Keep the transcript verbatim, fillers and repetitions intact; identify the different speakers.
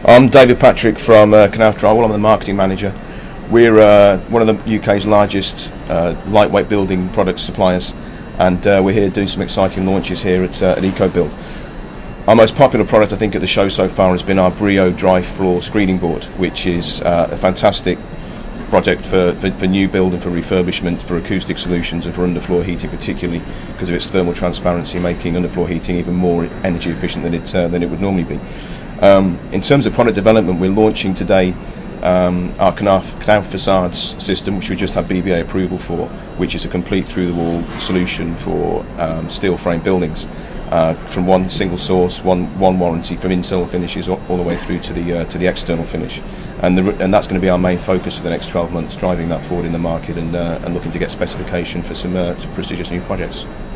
Speaker 1: I'm David Patrick from uh, Knauf Drywall. I'm the marketing manager. We're uh, one of the U K's largest uh, lightweight building product suppliers, and uh, we're here doing some exciting launches here at, uh, at EcoBuild. Our most popular product, I think, at the show so far has been our Brio dry floor screening board, which is uh, a fantastic project for, for, for new build and for refurbishment, for acoustic solutions and for underfloor heating, particularly because of its thermal transparency, making underfloor heating even more energy efficient than it uh, than it would normally be. Um, in terms of product development, we're launching today um, our Knauf, Knauf Facades system, which we just have B B A approval for, which is a complete through-the-wall solution for um, steel frame buildings, uh, from one single source, one one warranty, from internal finishes all, all the way through to the uh, to the external finish, and the, and that's going to be our main focus for the next twelve months, driving that forward in the market and uh, and looking to get specification for some uh, prestigious new projects.